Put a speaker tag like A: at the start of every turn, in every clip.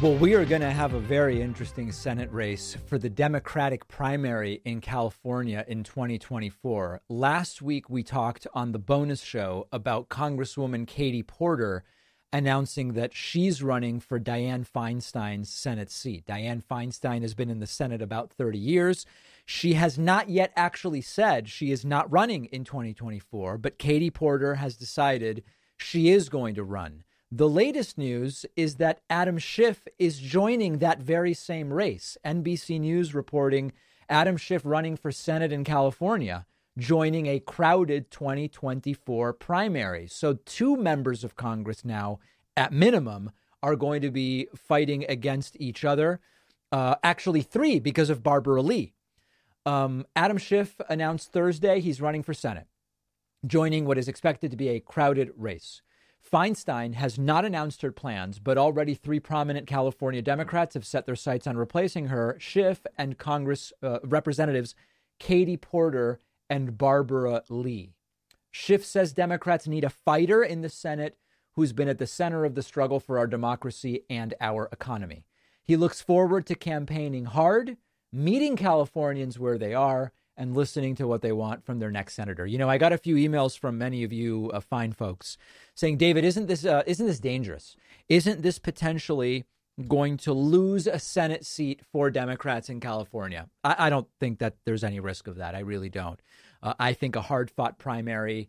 A: Well, we are going to have a very interesting Senate race for the Democratic primary in California in 2024. Last week, we talked on the bonus show about Congresswoman Katie Porter announcing that she's running for Dianne Feinstein's Senate seat. Dianne Feinstein has been in the Senate about 30 years. She has not yet actually said she is not running in 2024, but Katie Porter has decided she is going to run. The latest news is that Adam Schiff is joining that very same race. NBC News reporting Adam Schiff running for Senate in California, joining a crowded 2024 primary. So 2 members of Congress now, at minimum, are going to be fighting against each other. Actually 3 because of Barbara Lee. Adam Schiff announced Thursday he's running for Senate, joining what is expected to be a crowded race. Feinstein has not announced her plans, but already 3 prominent California Democrats have set their sights on replacing her: Schiff and Congress Representatives Katie Porter and Barbara Lee. Schiff says Democrats need a fighter in the Senate who's been at the center of the struggle for our democracy and our economy. He looks forward to campaigning hard, meeting Californians where they are, and listening to what they want from their next senator. You know, I got a few emails from many of you fine folks saying, David, isn't this dangerous? Isn't this potentially going to lose a Senate seat for Democrats in California? I don't think that there's any risk of that. I really don't. I think a hard-fought primary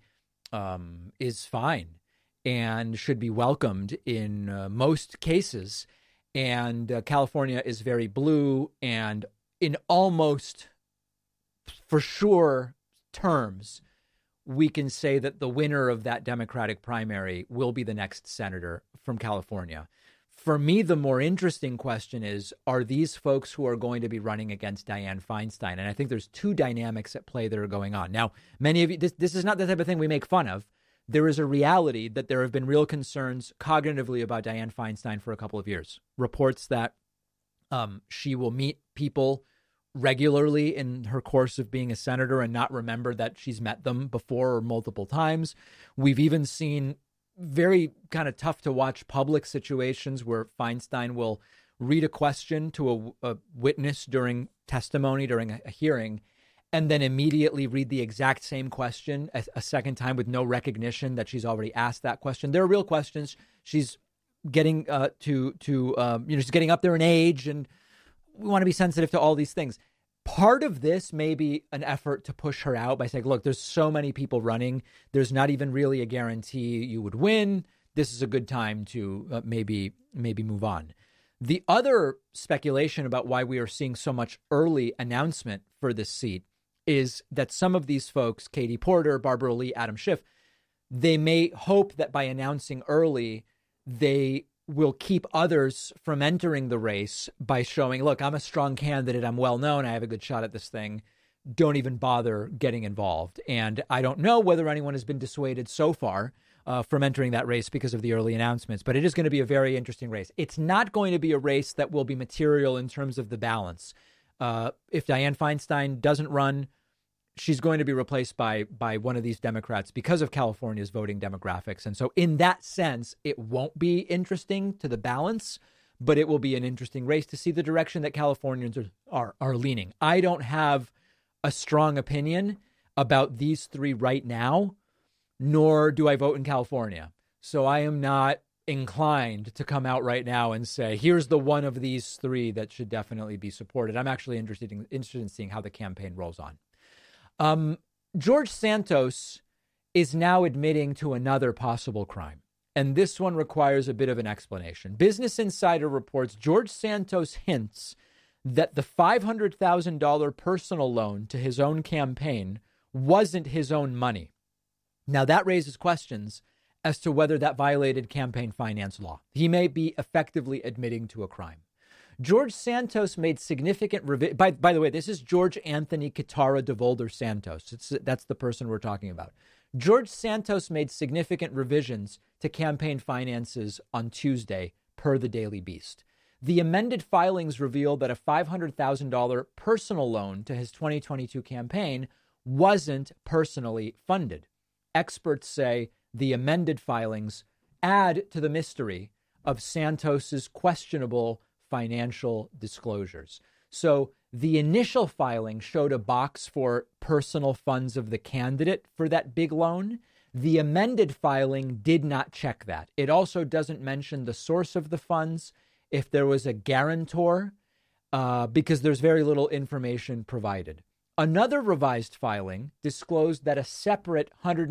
A: is fine and should be welcomed in most cases. And California is very blue, and in almost for sure terms, we can say that the winner of that Democratic primary will be the next senator from California. For me, the more interesting question is, are these folks who are going to be running against Dianne Feinstein? And I think there's 2 dynamics at play that are going on. Now, many of you, this is not the type of thing we make fun of. There is a reality that there have been real concerns cognitively about Dianne Feinstein for a couple of years. Reports that she will meet people regularly in her course of being a senator and not remember that she's met them before or multiple times. We've even seen very kind of tough to watch public situations where Feinstein will read a question to a witness during testimony, during a hearing, and then immediately read the exact same question a second time with no recognition that she's already asked that question. There are real questions. She's getting she's getting up there in age, and we want to be sensitive to all these things. Part of this may be an effort to push her out by saying, look, there's so many people running. There's not even really a guarantee you would win. This is a good time to maybe move on. The other speculation about why we are seeing so much early announcement for this seat is that some of these folks, Katie Porter, Barbara Lee, Adam Schiff, they may hope that by announcing early, they will keep others from entering the race by showing, look, I'm a strong candidate. I'm well known. I have a good shot at this thing. Don't even bother getting involved. And I don't know whether anyone has been dissuaded so far from entering that race because of the early announcements. But it is going to be a very interesting race. It's not going to be a race that will be material in terms of the balance. If Dianne Feinstein doesn't run, she's going to be replaced by one of these Democrats because of California's voting demographics. And so in that sense, it won't be interesting to the balance, but it will be an interesting race to see the direction that Californians are leaning. I don't have a strong opinion about these 3 right now, nor do I vote in California. So I am not inclined to come out right now and say, here's the one of these 3 that should definitely be supported. I'm actually interested in seeing how the campaign rolls on. George Santos is now admitting to another possible crime, and this one requires a bit of an explanation. Business Insider reports George Santos hints that the $500,000 personal loan to his own campaign wasn't his own money. Now, that raises questions as to whether that violated campaign finance law. He may be effectively admitting to a crime. George Santos made significant by the way, this is George Anthony Kitara DeVolder Santos. That's the person we're talking about. George Santos made significant revisions to campaign finances on Tuesday, per the Daily Beast. The amended filings reveal that a $500,000 personal loan to his 2022 campaign wasn't personally funded. Experts say the amended filings add to the mystery of Santos's questionable financial disclosures. So the initial filing showed a box for personal funds of the candidate for that big loan. The amended filing did not check that. It also doesn't mention the source of the funds, if there was a guarantor, because there's very little information provided. Another revised filing disclosed that a separate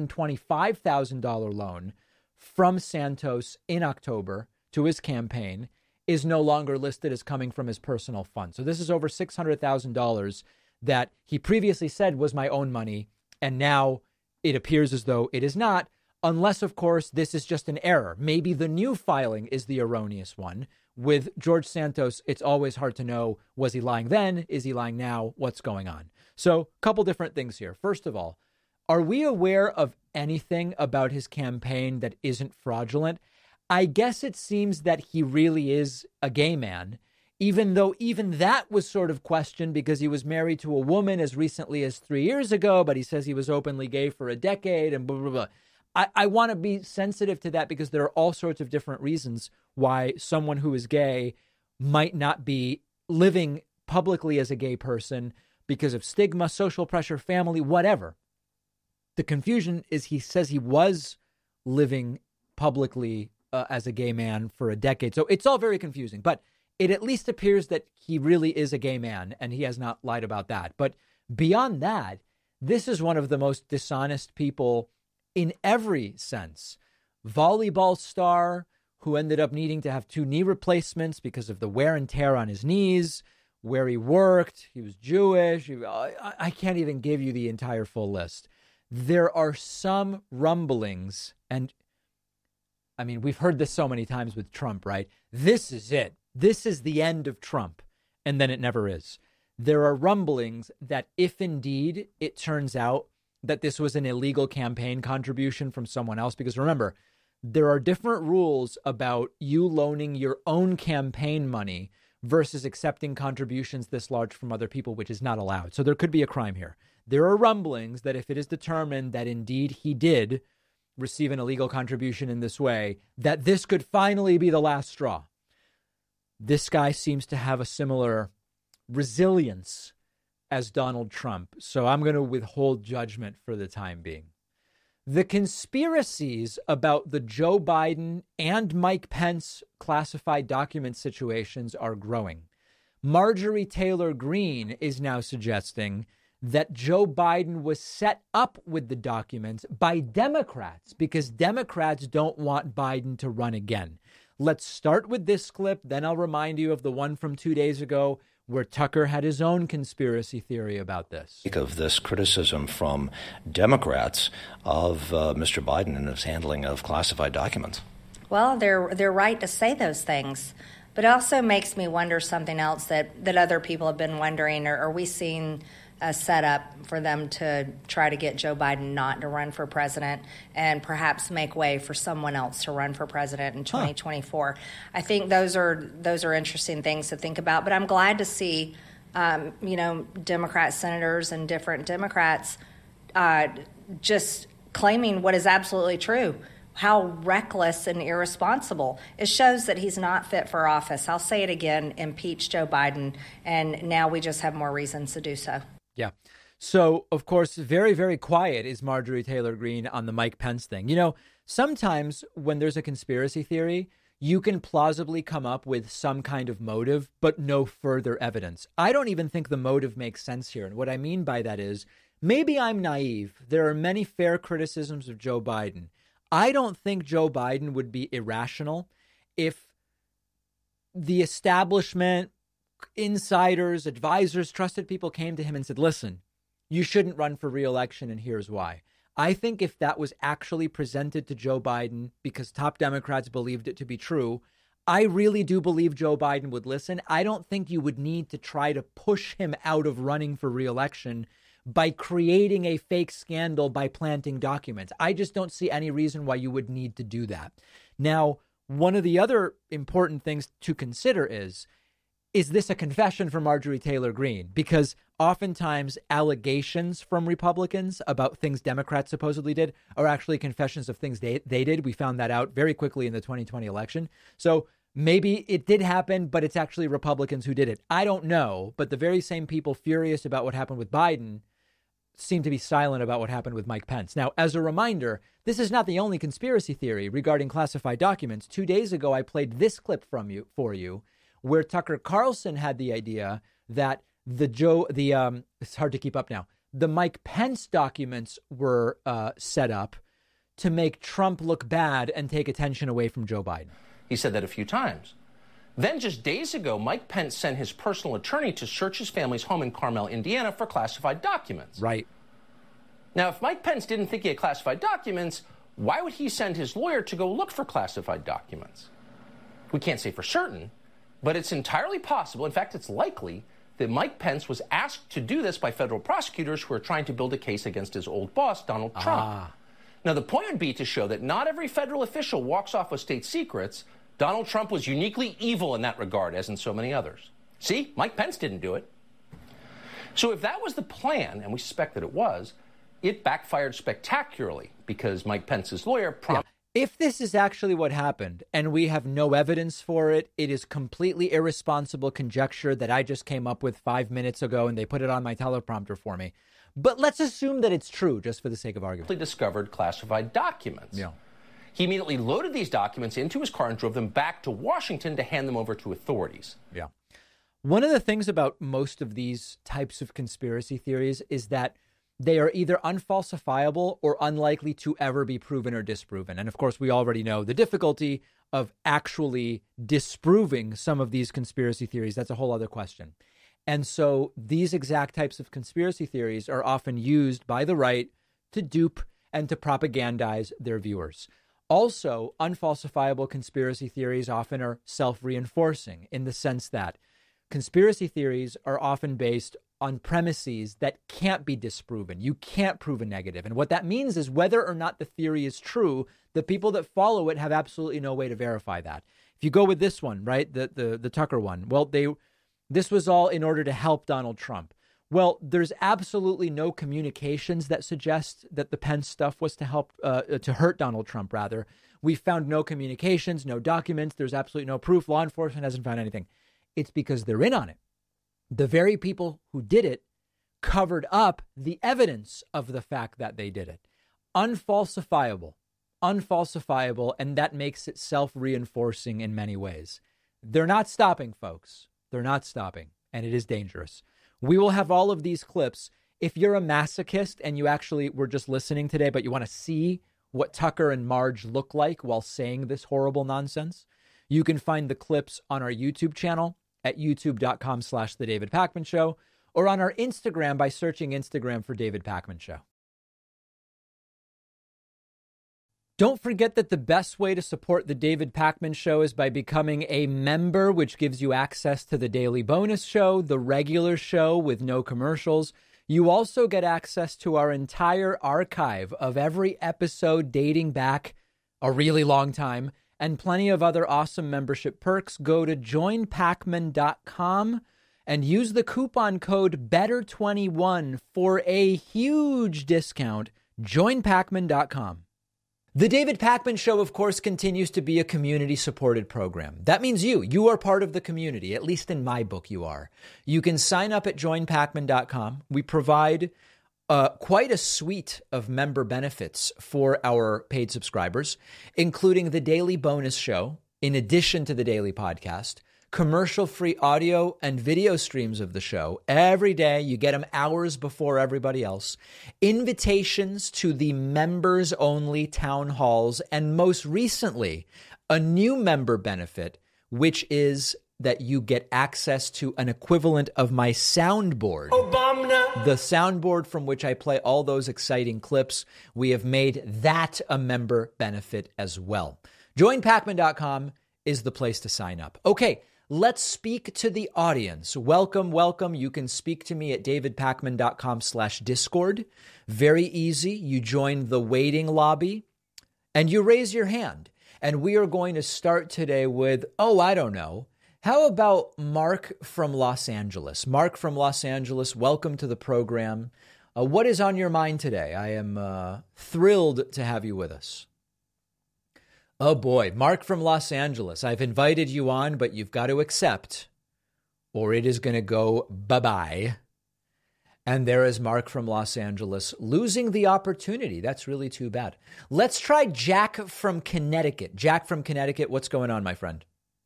A: $125,000 loan from Santos in October to his campaign is no longer listed as coming from his personal fund. So this is over $600,000 that he previously said was my own money, and now it appears as though it is not, unless, of course, this is just an error. Maybe the new filing is the erroneous one. With George Santos, it's always hard to know, was he lying then? Is he lying now? What's going on? So a couple different things here. First of all, are we aware of anything about his campaign that isn't fraudulent? I guess it seems that he really is a gay man, even though even that was sort of questioned because he was married to a woman as recently as 3 years ago, but he says he was openly gay for a decade and blah, blah, blah. I want to be sensitive to that because there are all sorts of different reasons why someone who is gay might not be living publicly as a gay person because of stigma, social pressure, family, whatever. The confusion is he says he was living publicly as a gay man for a decade. So it's all very confusing, but it at least appears that he really is a gay man and he has not lied about that. But beyond that, this is one of the most dishonest people in every sense. Volleyball star who ended up needing to have 2 knee replacements because of the wear and tear on his knees, where he worked, he was Jewish. I can't even give you the entire full list. There are some rumblings, and I mean, we've heard this so many times with Trump, right? This is it. This is the end of Trump. And then it never is. There are rumblings that if indeed it turns out that this was an illegal campaign contribution from someone else, because remember, there are different rules about you loaning your own campaign money versus accepting contributions this large from other people, which is not allowed. So there could be a crime here. There are rumblings that if it is determined that indeed he did receive an illegal contribution in this way, that this could finally be the last straw. This guy seems to have a similar resilience as Donald Trump, so I'm going to withhold judgment for the time being. The conspiracies about the Joe Biden and Mike Pence classified document situations are growing. Marjorie Taylor Greene is now suggesting that Joe Biden was set up with the documents by Democrats because Democrats don't want Biden to run again. Let's start with this clip, then I'll remind you of the one from 2 days ago where Tucker had his own conspiracy theory about this.
B: Of this criticism from Democrats of Mr. Biden and his handling of classified documents.
C: Well, they're right to say those things, but it also makes me wonder something else that other people have been wondering. Are we seeing a setup for them to try to get Joe Biden not to run for president and perhaps make way for someone else to run for president in 2024. I think those are interesting things to think about. But I'm glad to see, Democrat senators and different Democrats just claiming what is absolutely true. How reckless and irresponsible. It shows that he's not fit for office. I'll say it again, impeach Joe Biden, and now we just have more reasons to do so.
A: Yeah. So, of course, very, very quiet is Marjorie Taylor Greene on the Mike Pence thing. You know, sometimes when there's a conspiracy theory, you can plausibly come up with some kind of motive, but no further evidence. I don't even think the motive makes sense here. And what I mean by that is maybe I'm naive. There are many fair criticisms of Joe Biden. I don't think Joe Biden would be irrational if the establishment, insiders, advisors, trusted people came to him and said, listen, you shouldn't run for re-election, and here's why. I think if that was actually presented to Joe Biden because top Democrats believed it to be true, I really do believe Joe Biden would listen. I don't think you would need to try to push him out of running for re-election by creating a fake scandal by planting documents. I just don't see any reason why you would need to do that. Now, one of the other important things to consider is is this a confession from Marjorie Taylor Greene? Because oftentimes allegations from Republicans about things Democrats supposedly did are actually confessions of things they did. We found that out very quickly in the 2020 election. So maybe it did happen, but it's actually Republicans who did it. I don't know. But the very same people furious about what happened with Biden seem to be silent about what happened with Mike Pence. Now, as a reminder, this is not the only conspiracy theory regarding classified documents. 2 days ago, I played this clip for you, where Tucker Carlson had the idea that it's hard to keep up now. The Mike Pence documents were set up to make Trump look bad and take attention away from Joe Biden.
D: He said that a few times. Then just days ago, Mike Pence sent his personal attorney to search his family's home in Carmel, Indiana for classified documents.
A: Right.
D: Now, if Mike Pence didn't think he had classified documents, why would he send his lawyer to go look for classified documents? We can't say for certain, but it's entirely possible, in fact, it's likely, that Mike Pence was asked to do this by federal prosecutors who are trying to build a case against his old boss, Donald Trump. Now, the point would be to show that not every federal official walks off with state secrets. Donald Trump was uniquely evil in that regard, as in so many others. See, Mike Pence didn't do it. So if that was the plan, and we suspect that it was, it backfired spectacularly because Mike Pence's lawyer promised.
A: If this is actually what happened and we have no evidence for it, it is completely irresponsible conjecture that I just came up with 5 minutes ago and they put it on my teleprompter for me. But let's assume that it's true just for the sake of argument.
D: Discovered classified documents.
A: Yeah.
D: He immediately loaded these documents into his car and drove them back to Washington to hand them over to authorities.
A: Yeah. One of the things about most of these types of conspiracy theories is that they are either unfalsifiable or unlikely to ever be proven or disproven. And of course, we already know the difficulty of actually disproving some of these conspiracy theories. That's a whole other question. And so these exact types of conspiracy theories are often used by the right to dupe and to propagandize their viewers. Also, unfalsifiable conspiracy theories often are self-reinforcing in the sense that conspiracy theories are often based on premises that can't be disproven. You can't prove a negative. And what that means is whether or not the theory is true, the people that follow it have absolutely no way to verify that. If you go with this one, right, the Tucker one, well, this was all in order to help Donald Trump. Well, there's absolutely no communications that suggest that the Pence stuff was to help, to hurt Donald Trump, rather. We found no communications, no documents. There's absolutely no proof. Law enforcement hasn't found anything. It's because they're in on it. The very people who did it covered up the evidence of the fact that they did it. Unfalsifiable, and that makes it self-reinforcing in many ways. They're not stopping, folks. They're not stopping, and it is dangerous. We will have all of these clips. If you're a masochist and you actually were just listening today, but you want to see what Tucker and Marge look like while saying this horrible nonsense, you can find the clips on our YouTube channel at youtube.com/The David Pakman Show, or on our Instagram by searching Instagram for David Pakman Show. Don't forget that the best way to support The David Pakman Show is by becoming a member, which gives you access to the daily bonus show, the regular show with no commercials. You also get access to our entire archive of every episode dating back a really long time, and plenty of other awesome membership perks. Go to joinpakman.com and use the coupon code BETTER21 for a huge discount. Joinpakman.com. The David Pakman Show, of course, continues to be a community-supported program. That means you are part of the community, at least in my book you are. You can sign up at joinpakman.com. We provide quite a suite of member benefits for our paid subscribers, including the daily bonus show, in addition to the daily podcast, commercial-free audio and video streams of the show. Every day, you get them hours before everybody else. Invitations to the members-only town halls, and most recently, a new member benefit, which is that you get access to an equivalent of my soundboard. Obama. The soundboard from which I play all those exciting clips. We have made that a member benefit as well. JoinPakman.com is the place to sign up. Okay, let's speak to the audience. Welcome. You can speak to me at davidpakman.com/Discord. Very easy. You join the waiting lobby and you raise your hand. And we are going to start today with, I don't know, How about Mark from Los Angeles? Mark from Los Angeles, welcome to the program. What is on your mind today? I am thrilled to have you with us. Oh boy, Mark from Los Angeles. I've invited you on, but you've got to accept, or it is going to go bye-bye. And there is Mark from Los Angeles losing the opportunity. That's really too bad. Let's try Jack from Connecticut. Jack from Connecticut, what's going on, my friend?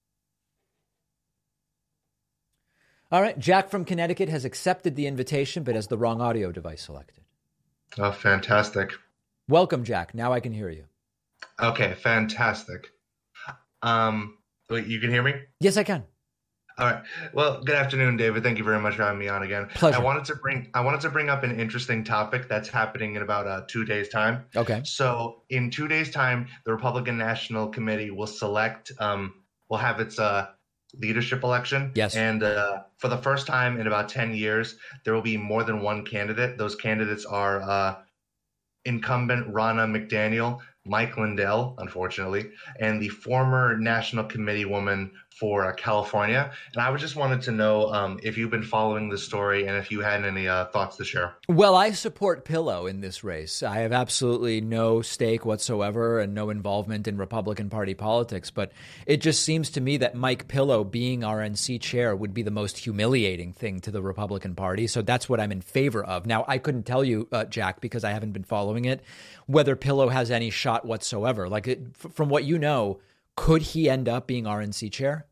A: All right, Jack from Connecticut has accepted the invitation, but has the wrong audio device selected.
E: Oh, fantastic.
A: Welcome, Jack. Now I can hear you.
E: Okay, fantastic. Wait, you can hear me?
A: Yes, I can.
E: All right. Well, good afternoon, David. Thank you very much for having me on again.
A: Pleasure.
E: I wanted to bring up an interesting topic that's happening in about 2 days' time.
A: Okay.
E: So in 2 days' time, the Republican National Committee will select, will have its leadership election.
A: Yes.
E: And for the first time in about 10 years, there will be more than one candidate. Those candidates are incumbent Ronna McDaniel, Mike Lindell, unfortunately, and the former National Committee woman for California. And I just wanted to know if you've been following the story and if you had any thoughts to share.
A: Well, I support Pillow in this race. I have absolutely no stake whatsoever and no involvement in Republican Party politics. But it just seems to me that Mike Pillow being RNC chair would be the most humiliating thing to the Republican Party. So that's what I'm in favor of. Now, I couldn't tell you, Jack, because I haven't been following it, whether Pillow has any shot whatsoever. From what you know, could he end up being RNC chair?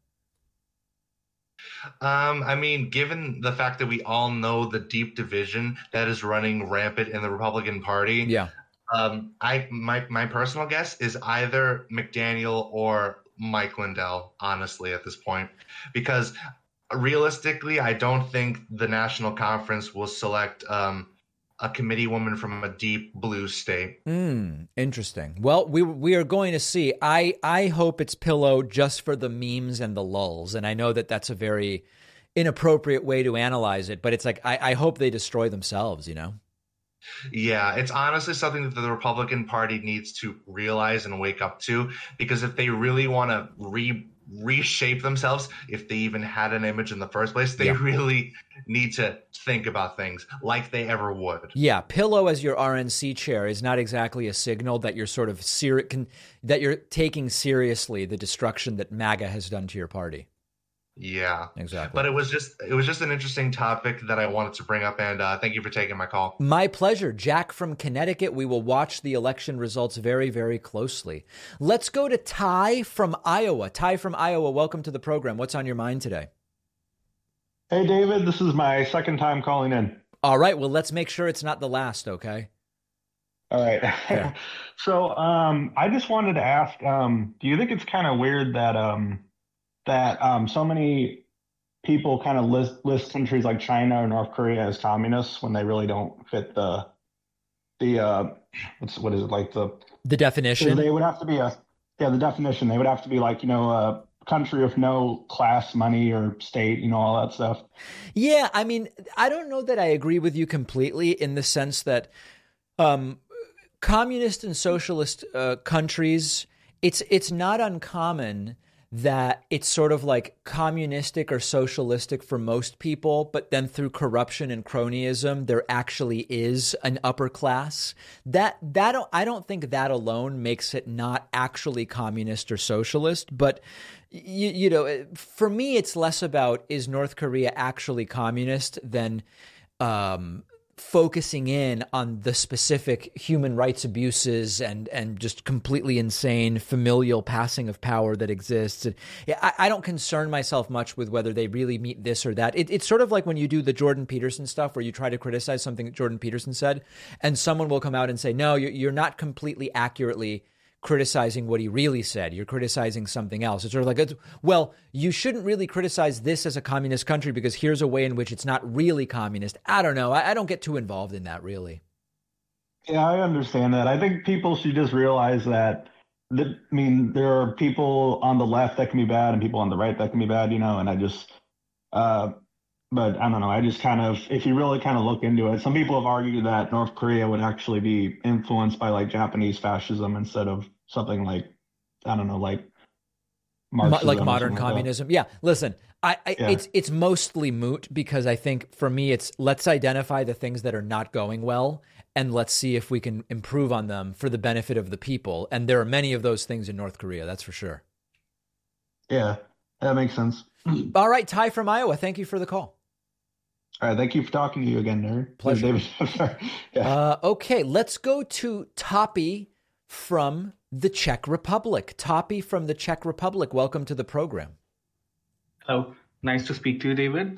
E: I mean, given the fact that we all know the deep division that is running rampant in the Republican Party,
A: yeah.
E: My personal guess is either McDaniel or Mike Lindell, honestly, at this point, because realistically, I don't think the National Conference will select a committee woman from a deep blue state.
A: Interesting. Well, we are going to see. I hope it's Pillow just for the memes and the lulls. And I know that that's a very inappropriate way to analyze it, but it's like, I hope they destroy themselves, you know?
E: Yeah, it's honestly something that the Republican Party needs to realize and wake up to, because if they really want to reshape themselves, if they even had an image in the first place, they really need to think about things like they ever would.
A: Yeah, Pillow as your RNC chair is not exactly a signal that you're sort of that you're taking seriously the destruction that MAGA has done to your party.
E: Yeah,
A: exactly.
E: But it was just an interesting topic that I wanted to bring up, and thank you for taking my call.
A: My pleasure. Jack from Connecticut. We will watch the election results very, very closely. Let's go to Ty from Iowa. Ty from Iowa, welcome to the program. What's on your mind today?
F: Hey, David, this is my second time calling in.
A: All right. Well, let's make sure it's not the last, okay?
F: All right. Yeah. So I just wanted to ask, do you think it's kind of weird that so many people kind of list countries like China or North Korea as communists when they really don't fit the
A: definition?
F: They would have to be the definition. They would have to be like, a country with no class, money, or state, all that stuff.
A: Yeah, I mean, I don't know that I agree with you completely in the sense that communist and socialist countries, it's not uncommon that it's sort of like communistic or socialistic for most people, but then through corruption and cronyism, there actually is an upper class. I don't think that alone makes it not actually communist or socialist, but for me, it's less about is North Korea actually communist than focusing in on the specific human rights abuses and just completely insane familial passing of power that exists. I don't concern myself much with whether they really meet this or that. It's sort of like when you do the Jordan Peterson stuff where you try to criticize something that Jordan Peterson said and someone will come out and say, no, you're not completely accurately criticizing what he really said. You're criticizing something else. It's sort of like, well, you shouldn't really criticize this as a communist country because here's a way in which it's not really communist. I don't know. I don't get too involved in that, really.
F: Yeah, I understand that. I think people should just realize that, there are people on the left that can be bad and people on the right that can be bad, and I just, but I don't know. I just kind of, if you really kind of look into it, some people have argued that North Korea would actually be influenced by like Japanese fascism instead of something like, I don't know, like Marxism
A: modern communism. Yeah, listen, it's mostly moot because I think for me it's let's identify the things that are not going well and let's see if we can improve on them for the benefit of the people. And there are many of those things in North Korea, that's for sure.
F: Yeah, that makes sense.
A: All right, Ty from Iowa, thank you for the call.
F: All right, thank you for talking to you again, Nerd.
A: Pleasure.
F: David. Yeah.
A: Okay, let's go to Toppy from the Czech Republic. Toppy from the Czech Republic, welcome to the program.
G: Hello, nice to speak to you, David.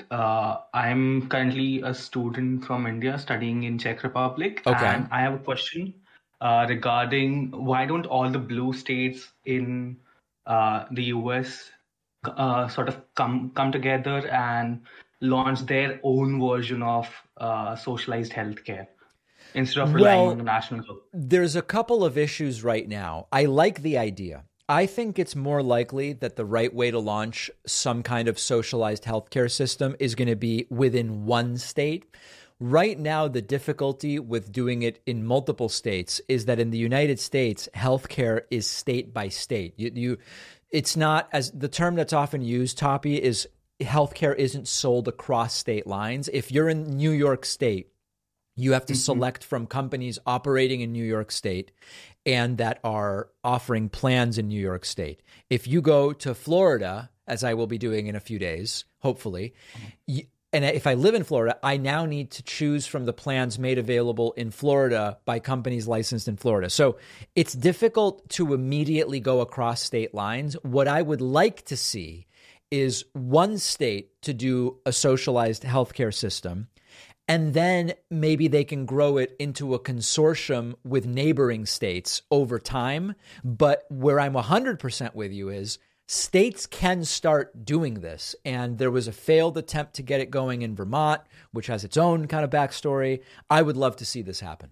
G: I'm currently a student from India studying in Czech Republic.
A: Okay.
G: And I have a question regarding why don't all the blue states in the US sort of come together and launch their own version of socialized healthcare instead of relying on the national government?
A: There's a couple of issues right now. I like the idea. I think it's more likely that the right way to launch some kind of socialized healthcare system is going to be within one state. Right now, the difficulty with doing it in multiple states is that in the United States, healthcare is state by state. It's not, as the term that's often used, Toppy, is healthcare isn't sold across state lines. If you're in New York State, you have to select from companies operating in New York State and that are offering plans in New York State. If you go to Florida, as I will be doing in a few days, hopefully, and if I live in Florida, I now need to choose from the plans made available in Florida by companies licensed in Florida. So it's difficult to immediately go across state lines. What I would like to see is one state to do a socialized healthcare system, and then maybe they can grow it into a consortium with neighboring states over time. But where I'm 100% with you is states can start doing this. And there was a failed attempt to get it going in Vermont, which has its own kind of backstory. I would love to see this happen.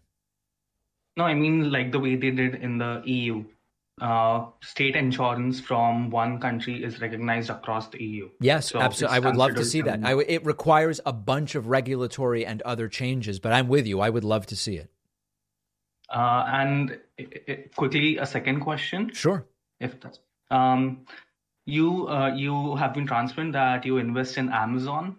G: No, I mean like the way they did in the EU. State insurance from one country is recognized across the EU.
A: Yes,
G: so
A: absolutely. I would love to see that. It requires a bunch of regulatory and other changes, but I'm with you. I would love to see it.
G: And quickly, a second question.
A: Sure.
G: If that's you have been transparent that you invest in Amazon,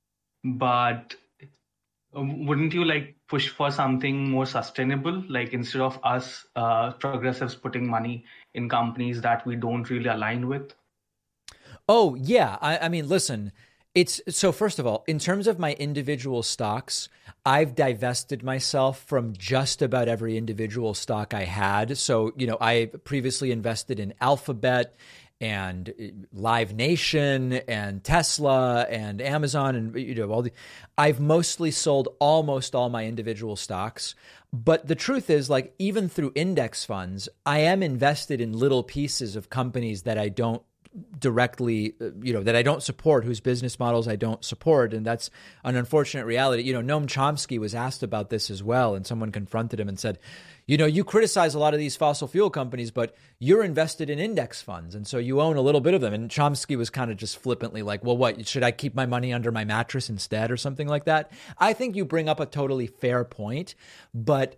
G: but wouldn't you like push for something more sustainable, like instead of us progressives putting money in companies that we don't really align with?
A: Oh, yeah. I mean, listen, so first of all, in terms of my individual stocks, I've divested myself from just about every individual stock I had. So, I previously invested in Alphabet and Live Nation and Tesla and Amazon and I've mostly sold almost all my individual stocks. But the truth is, like, even through index funds, I am invested in little pieces of companies that I don't directly, that I don't support, whose business models I don't support. And that's an unfortunate reality. Noam Chomsky was asked about this as well. And someone confronted him and said, you criticize a lot of these fossil fuel companies, but you're invested in index funds. And so you own a little bit of them. And Chomsky was kind of just flippantly like, well, what, should I keep my money under my mattress instead or something like that? I think you bring up a totally fair point, but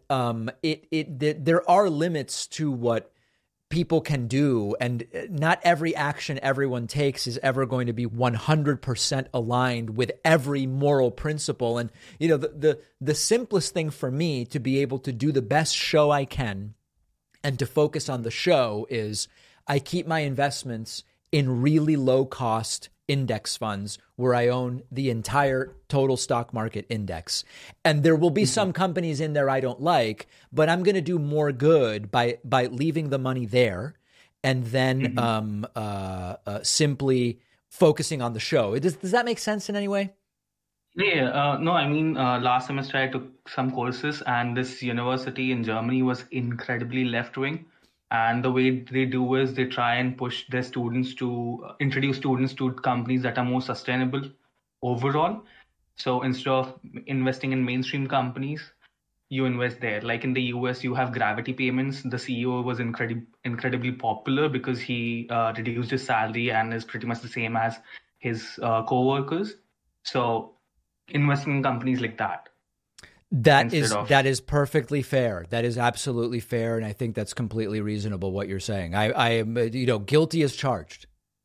A: there are limits to what people can do, and not every action everyone takes is ever going to be 100% aligned with every moral principle. And the simplest thing for me to be able to do the best show I can and to focus on the show is I keep my investments in really low cost index funds where I own the entire total stock market index. And there will be some companies in there I don't like, but I'm going to do more good by leaving the money there and then simply focusing on the show. Does that make sense in any way?
G: Yeah, no, I mean, last semester I took some courses and this university in Germany was incredibly left-wing. And the way they do is they try and push their students to introduce students to companies that are more sustainable overall. So instead of investing in mainstream companies, you invest there. Like in the US, you have Gravity Payments. The CEO was incredibly popular because he reduced his salary and is pretty much the same as his co-workers. So investing in companies like that.
A: That is perfectly fair. That is absolutely fair, and I think that's completely reasonable what you're saying. I am, guilty as charged.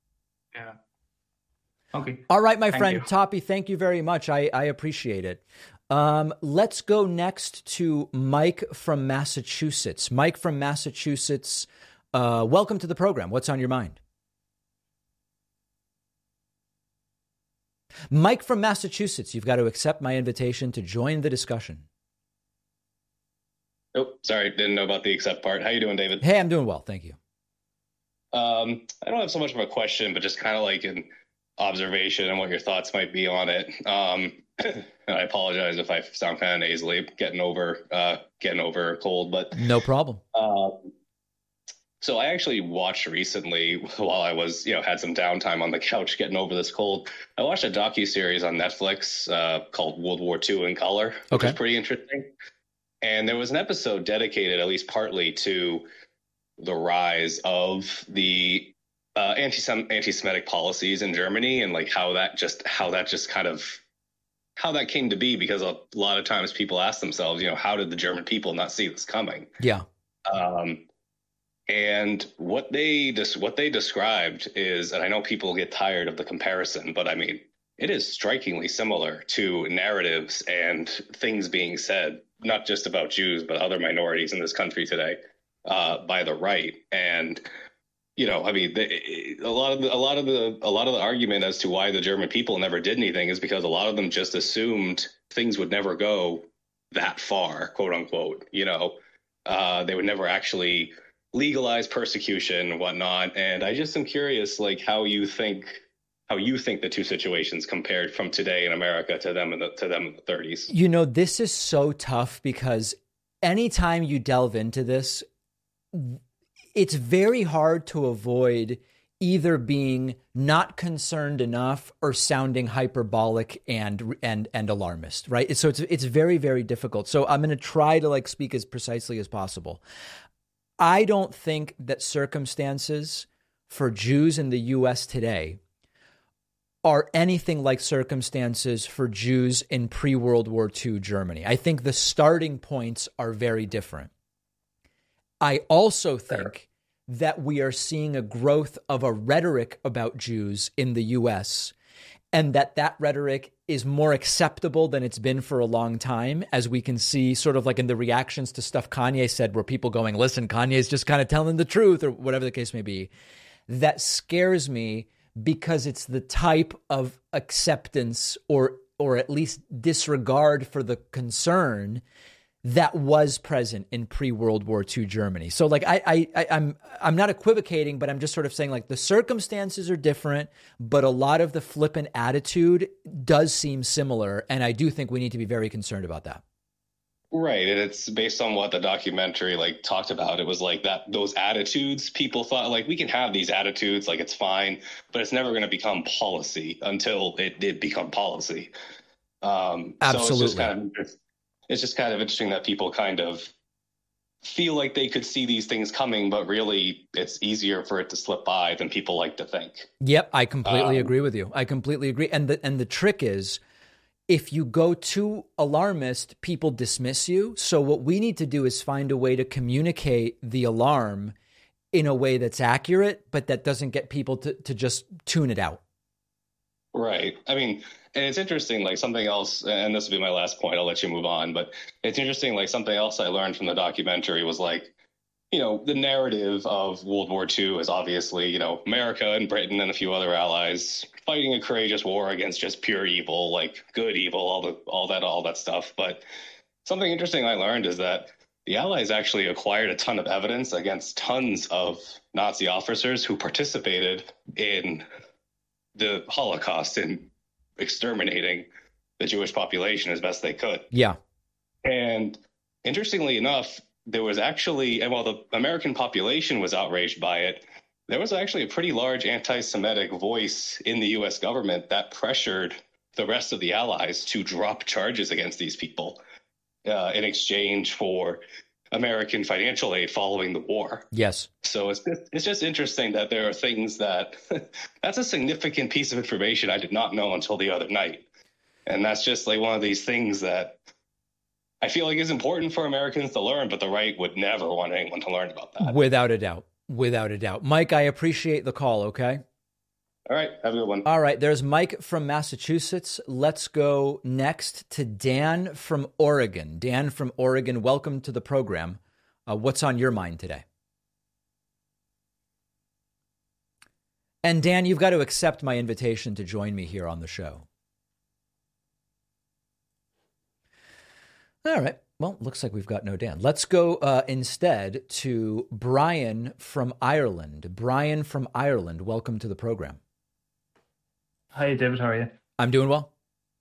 G: Yeah. Okay.
A: All right, my
G: Thank
A: friend
G: you.
A: Toppy, thank you very much. I appreciate it. Let's go next to Mike from Massachusetts. Mike from Massachusetts, welcome to the program. What's on your mind? Mike from Massachusetts, you've got to accept my invitation to join the discussion.
H: Oh, sorry, didn't know about the accept part. How you doing, David?
A: Hey, I'm doing well, thank you.
H: I don't have so much of a question, but just kind of like an observation and what your thoughts might be on it. And I apologize if I sound kind of nasally, getting over a cold, but
A: no problem.
H: So I actually watched recently while I was, had some downtime on the couch getting over this cold. I watched a docuseries on Netflix called World War II in Color, which was pretty interesting. And there was an episode dedicated, at least partly, to the rise of the anti-Semitic policies in Germany and like how that came to be, because a lot of times people ask themselves, how did the German people not see this coming?
A: Yeah.
H: And what they described is, and I know people get tired of the comparison, but I mean, it is strikingly similar to narratives and things being said, not just about Jews, but other minorities in this country today, by the right. And, I mean, a lot of the argument as to why the German people never did anything is because a lot of them just assumed things would never go that far, quote unquote. They would never actually legalize persecution and whatnot. And I just am curious, like, how you think the two situations compared from today in America to them in the 30s.
A: This is so tough because anytime you delve into this, it's very hard to avoid either being not concerned enough or sounding hyperbolic and alarmist, right? So it's very, very difficult. So I'm going to try to speak as precisely as possible. I don't think that circumstances for Jews in the U.S. today are anything like circumstances for Jews in pre-World War II Germany. I think the starting points are very different. I also think that we are seeing a growth of a rhetoric about Jews in the U.S., and that rhetoric is more acceptable than it's been for a long time, as we can see sort of like in the reactions to stuff Kanye said, where people going, listen, Kanye's just kind of telling the truth, or whatever the case may be. That scares me because it's the type of acceptance or at least disregard for the concern that was present in pre-World War II Germany. So I'm not equivocating, but I'm just sort of saying the circumstances are different, but a lot of the flippant attitude does seem similar. And I do think we need to be very concerned about that.
H: Right. And it's based on what the documentary talked about. It was those attitudes, people thought we can have these attitudes, it's fine, but it's never going to become policy until it did become policy.
A: Absolutely.
H: So it's just kind of interesting that people kind of feel like they could see these things coming, but really it's easier for it to slip by than people like to think.
A: Yep. I completely agree with you. I completely agree. And the trick is, if you go too alarmist, people dismiss you. So what we need to do is find a way to communicate the alarm in a way that's accurate, but that doesn't get people to just tune it out.
H: Right. I mean, and it's interesting, something else, and this will be my last point, I'll let you move on, but it's interesting, something else I learned from the documentary was the narrative of World War II is obviously, America and Britain and a few other allies fighting a courageous war against just pure evil, good evil, all that stuff. But something interesting I learned is that the Allies actually acquired a ton of evidence against tons of Nazi officers who participated in the Holocaust and exterminating the Jewish population as best they could.
A: Yeah.
H: And interestingly enough, there was actually, and while the American population was outraged by it, there was actually a pretty large anti-Semitic voice in the U.S. government that pressured the rest of the Allies to drop charges against these people in exchange for American financial aid following the war.
A: Yes.
H: So it's just interesting that there are things that that's a significant piece of information I did not know until the other night. And that's just one of these things that I feel is important for Americans to learn, but the right would never want anyone to learn about that.
A: Without a doubt. Without a doubt. Mike, I appreciate the call, okay?
H: All right. Have a good one.
A: All right. There's Mike from Massachusetts. Let's go next to Dan from Oregon. Dan from Oregon, welcome to the program. What's on your mind today? And Dan, you've got to accept my invitation to join me here on the show. All right. Well, looks like we've got no Dan. Let's go instead to Brian from Ireland. Brian from Ireland, welcome to the program.
I: Hi, David. How are you?
A: I'm doing well.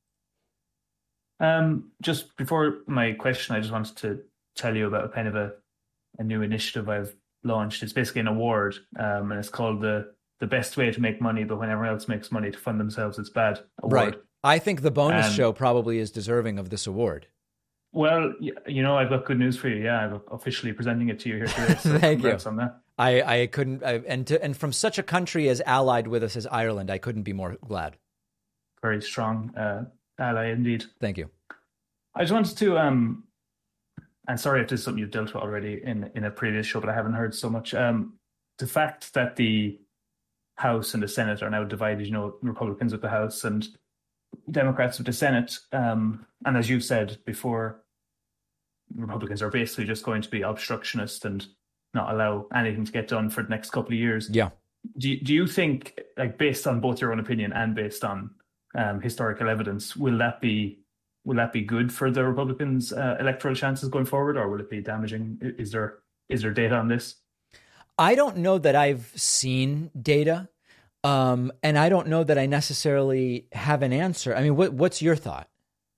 I: Just before my question, I just wanted to tell you about kind of a new initiative I've launched. It's basically an award, and it's called the best way to make money, but when everyone else makes money to fund themselves, it's bad award.
A: Right. I think the bonus show probably is deserving of this award.
I: Well, I've got good news for you. Yeah, I'm officially presenting it to you here today. So
A: Thank you.
I: On that.
A: I couldn't, and from such a country as allied with us as Ireland, I couldn't be more glad.
I: Very strong ally indeed.
A: Thank you.
I: I just wanted to, and sorry if this is something you've dealt with already in a previous show, but I haven't heard so much. The fact that the House and the Senate are now divided, Republicans with the House and Democrats with the Senate. And as you said before, Republicans are basically just going to be obstructionist and not allow anything to get done for the next couple of years.
A: Yeah.
I: Do you think, like, based on both your own opinion and based on historical evidence, will that be good for the Republicans' electoral chances going forward, or will it be damaging? Is there data on this?
A: I don't know that I've seen data, and I don't know that I necessarily have an answer. I mean, what's your thought?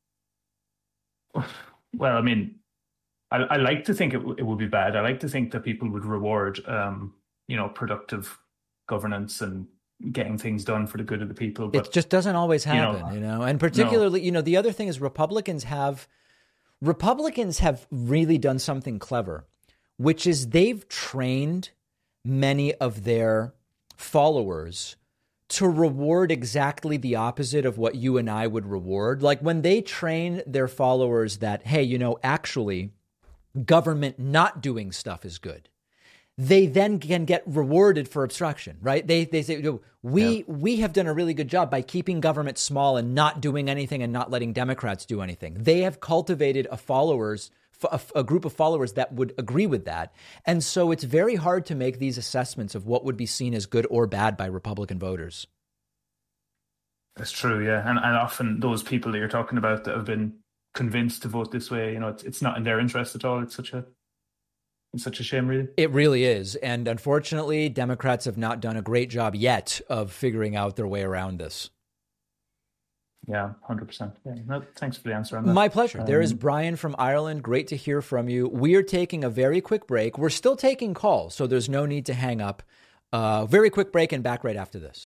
I: Well, I mean, I like to think it would be bad. I like to think that people would reward, productive governance and getting things done for the good of the people. But
A: it just doesn't always happen, And particularly, the other thing is Republicans have really done something clever, which is they've trained many of their followers to reward exactly the opposite of what you and I would reward. Like when they train their followers that, hey, actually government not doing stuff is good, they then can get rewarded for obstruction, right? They say, we have done a really good job by keeping government small and not doing anything and not letting Democrats do anything. They have cultivated a group of followers that would agree with that. And so it's very hard to make these assessments of what would be seen as good or bad by Republican voters.
I: That's true, yeah. And often those people that you're talking about that have been convinced to vote this way, it's not in their interest at all. It's such a shame, really. It
A: really is. And unfortunately, Democrats have not done a great job yet of figuring out their way around this.
I: Yeah, 100%. Yeah, no, thanks for the answer on that.
A: My pleasure. There is Brian from Ireland. Great to hear from you. We are taking a very quick break. We're still taking calls, so there's no need to hang up. Very quick break and back right after this.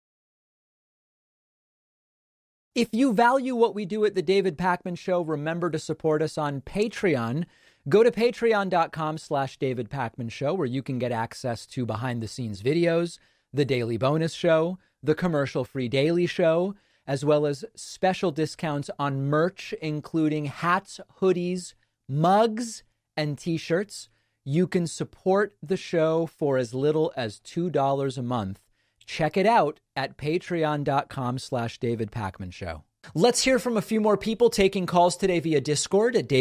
A: If you value what we do at The David Pakman Show, remember to support us on Patreon. Go to patreon.com/David Pakman Show, where you can get access to behind-the-scenes videos, the Daily Bonus Show, the commercial-free Daily Show, as well as special discounts on merch, including hats, hoodies, mugs, and T-shirts. You can support the show for as little as $2 a month. Check it out at patreon.com/David Pakman Show. Let's hear from a few more people taking calls today via Discord at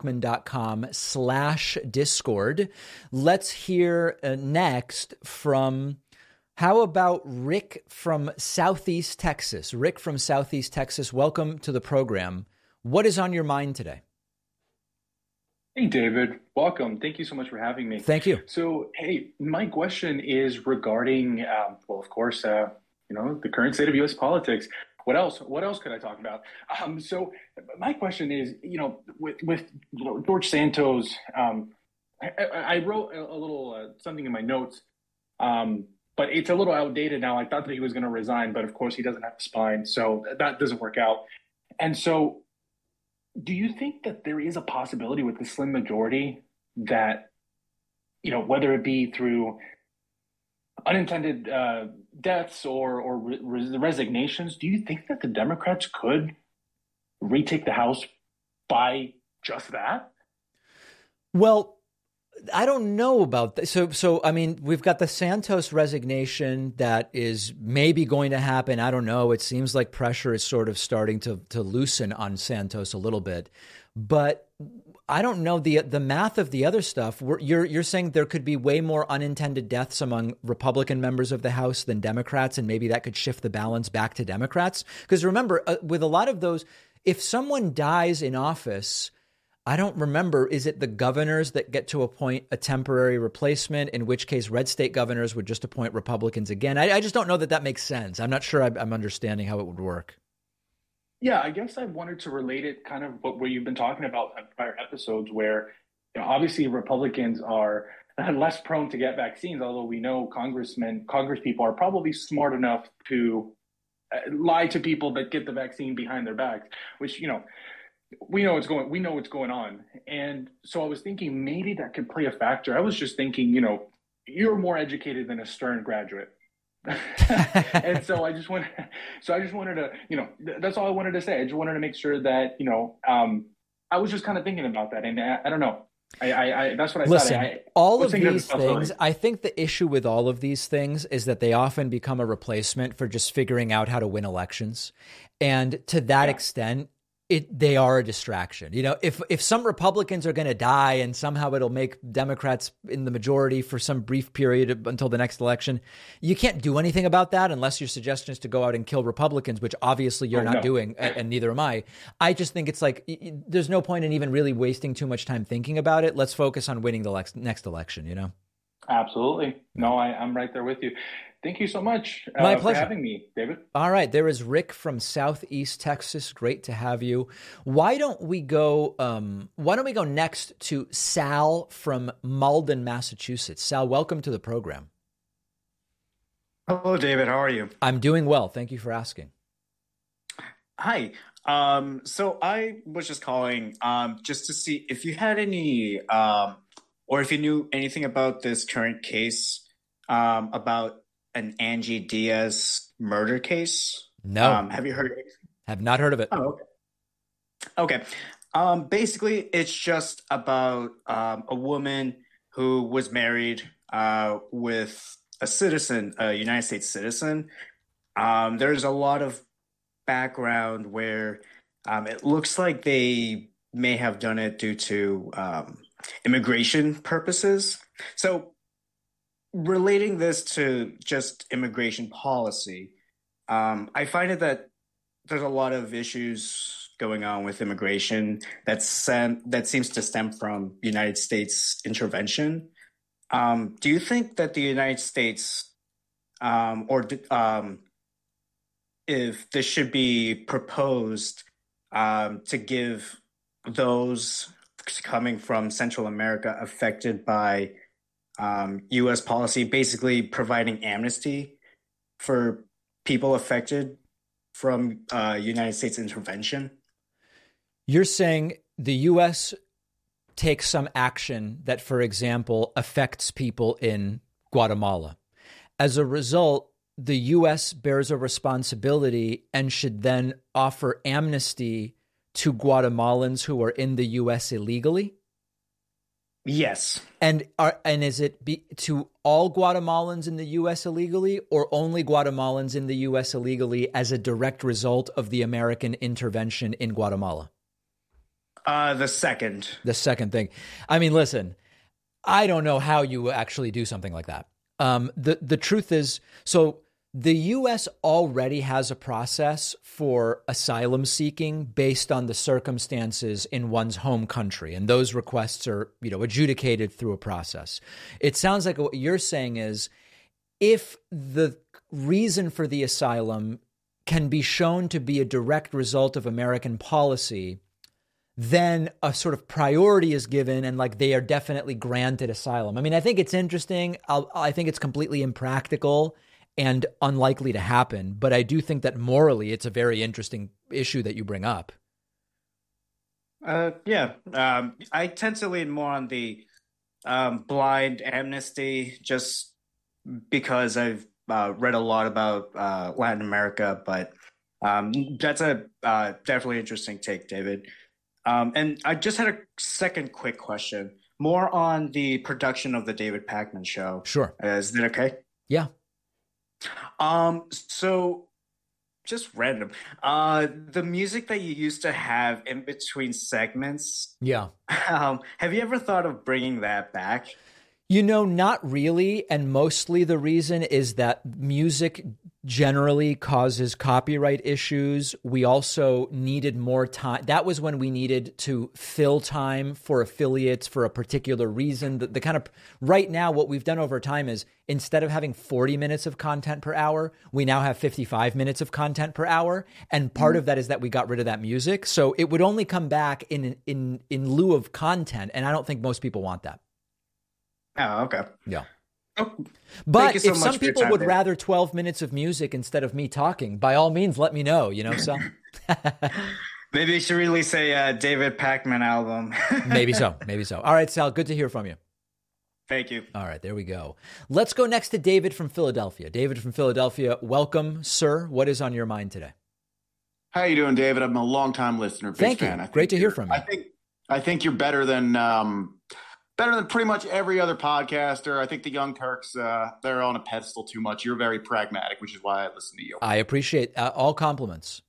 A: davidpakman.com/Discord. Let's hear next from, how about Rick from Southeast Texas? Rick from Southeast Texas, welcome to the program. What is on your mind today?
J: Hey, David. Welcome. Thank you so much for having me.
A: Thank you.
J: So, hey, my question is regarding, of course, the current state of U.S. politics. What else could I talk about? So my question is, with George Santos, I wrote a little something in my notes, but it's a little outdated now. I thought that he was going to resign, but of course he doesn't have a spine, so that doesn't work out. And so, do you think that there is a possibility with the slim majority that, whether it be through unintended deaths or resignations, do you think that the Democrats could retake the House by just that?
A: Well, I don't know about that. So I mean, we've got the Santos resignation that is maybe going to happen. I don't know. It seems like pressure is sort of starting to loosen on Santos a little bit, but I don't know the math of the other stuff. You're saying there could be way more unintended deaths among Republican members of the House than Democrats, and maybe that could shift the balance back to Democrats. Because remember, with a lot of those, if someone dies in office, I don't remember, is it the governors that get to appoint a temporary replacement, in which case red state governors would just appoint Republicans again? I just don't know that makes sense. I'm not sure I'm understanding how it would work.
J: Yeah, I guess I wanted to relate it kind of what you've been talking about in prior episodes where, obviously Republicans are less prone to get vaccines, although we know congresspeople are probably smart enough to lie to people that get the vaccine behind their backs, which, we know what's going on. And so I was thinking maybe that could play a factor. I was just thinking, you're more educated than a Stern graduate. And so I just wanted to, that's all I wanted to say. I just wanted to make sure that, I was just kind of thinking about that. And I don't know. That's what I
A: Listen, all of these things, I think the issue with all of these things is that they often become a replacement for just figuring out how to win elections. And to that extent, they are a distraction. If some Republicans are going to die and somehow it'll make Democrats in the majority for some brief period until the next election, you can't do anything about that unless your suggestion is to go out and kill Republicans, which obviously you're not doing, and neither am I. I just think it's like there's no point in even really wasting too much time thinking about it. Let's focus on winning the next election,
J: Absolutely. No, I'm right there with you. Thank you so much
A: My pleasure.
J: for having me, David.
A: All right. There is Rick from Southeast Texas. Great to have you. Why don't we go next to Sal from Malden, Massachusetts? Sal, welcome to the program.
K: Hello, David. How are you?
A: I'm doing well. Thank you for asking.
K: Hi. So I was just calling just to see if you had any or if you knew anything about this current case about an Angie Diaz murder case.
A: No.
K: Have you heard of it?
A: Have not heard of it.
K: Oh, okay. Basically, it's just about a woman who was married with a United States citizen. There's a lot of background where it looks like they may have done it due to immigration purposes. So relating this to just immigration policy, I find it that there's a lot of issues going on with immigration that seems to stem from United States intervention. Do you think that the United States, if this should be proposed to give those coming from Central America affected by U.S. policy, basically providing amnesty for people affected from United States intervention?
A: You're saying the U.S. takes some action that, for example, affects people in Guatemala. As a result, the U.S. bears a responsibility and should then offer amnesty to Guatemalans who are in the U.S. illegally?
K: Yes.
A: And is it to all Guatemalans in the U.S. illegally, or only Guatemalans in the U.S. illegally as a direct result of the American intervention in Guatemala?
K: The second.
A: The second thing. I mean, listen, I don't know how you actually do something like that. The truth is, so the U.S. already has a process for asylum seeking based on the circumstances in one's home country, and those requests are, adjudicated through a process. It sounds like what you're saying is, if the reason for the asylum can be shown to be a direct result of American policy, then a sort of priority is given and they are definitely granted asylum. I mean, I think it's interesting. I think it's completely impractical and unlikely to happen. But I do think that morally, it's a very interesting issue that you bring up.
K: Yeah. I tend to lean more on the blind amnesty just because I've read a lot about Latin America. But that's a definitely interesting take, David. And I just had a second quick question. more on the production of the David Pakman show.
A: Sure.
K: Is that okay?
A: Yeah.
K: So just random. The music that you used to have in between segments.
A: Yeah.
K: Have you ever thought of bringing that back?
A: Not really. And mostly the reason is that music generally causes copyright issues. We also needed more time. That was when we needed to fill time for affiliates for a particular reason. The kind of right now, what we've done over time is instead of having 40 minutes of content per hour, we now have 55 minutes of content per hour. And part of that is that we got rid of that music. So it would only come back in lieu of content. And I don't think most people want that.
K: Oh, okay.
A: Yeah.
K: Oh,
A: but
K: so
A: if some people would rather 12 minutes of music instead of me talking, by all means, let me know, Sal.
K: Maybe you should release a David Pakman album.
A: Maybe so. All right, Sal, good to hear from you.
K: Thank you.
A: All right, there we go. Let's go next to David from Philadelphia. David from Philadelphia, welcome, sir. What is on your mind today?
L: How you doing, David? I'm a long-time listener. Big fan.
A: Great to hear from you.
L: I think you're better than pretty much every other podcaster. I think the Young Turks, they're on a pedestal too much. You're very pragmatic, which is why I listen to you.
A: I appreciate all compliments.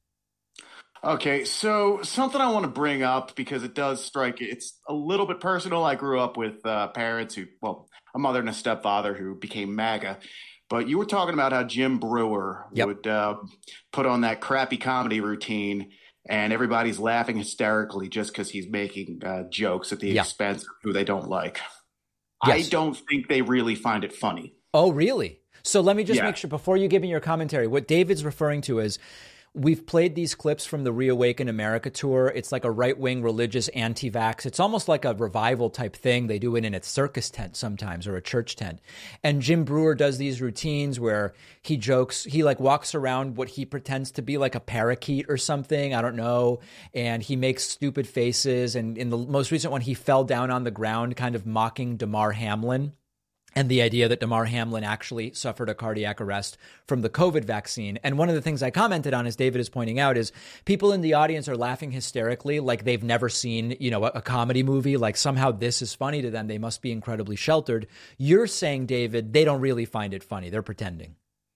L: Okay, so something I want to bring up because it does strike. It's a little bit personal. I grew up with parents a mother and a stepfather who became MAGA. But you were talking about how Jim Brewer would put on that crappy comedy routine, and everybody's laughing hysterically just because he's making jokes at the expense of who they don't like. Yes. I don't think they really find it funny.
A: Oh, really? So let me just make sure, before you give me your commentary, what David's referring to is we've played these clips from the Reawaken America tour. It's like a right-wing religious anti-vax. It's almost like a revival type thing. They do it in a circus tent sometimes or a church tent. And Jim Brewer does these routines where he jokes, he walks around what he pretends to be like a parakeet or something. I don't know. And he makes stupid faces. And in the most recent one, he fell down on the ground kind of mocking Damar Hamlin. And the idea that Damar Hamlin actually suffered a cardiac arrest from the COVID vaccine. And one of the things I commented on, as David is pointing out, is people in the audience are laughing hysterically like they've never seen, a comedy movie, like somehow this is funny to them. They must be incredibly sheltered. You're saying, David, they don't really find it funny. They're pretending.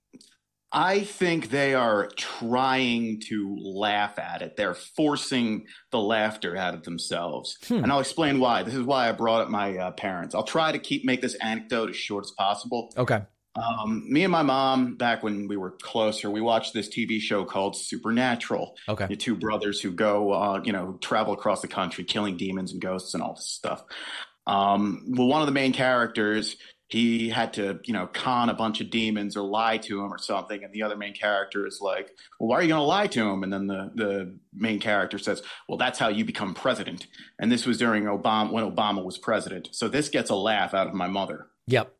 L: I think they are trying to laugh at it. They're forcing the laughter out of themselves. And I'll explain why. This is why I brought up my parents. I'll try to make this anecdote as short as possible.
A: Okay.
L: Me and my mom, back when we were closer, we watched this TV show called Supernatural.
A: Okay.
L: The two brothers who go, travel across the country, killing demons and ghosts and all this stuff. Well, one of the main characters, he had to, con a bunch of demons or lie to him or something. And the other main character is like, well, why are you going to lie to him? And then the main character says, well, that's how you become president. And this was during when Obama was president. So this gets a laugh out of my mother.
A: Yep.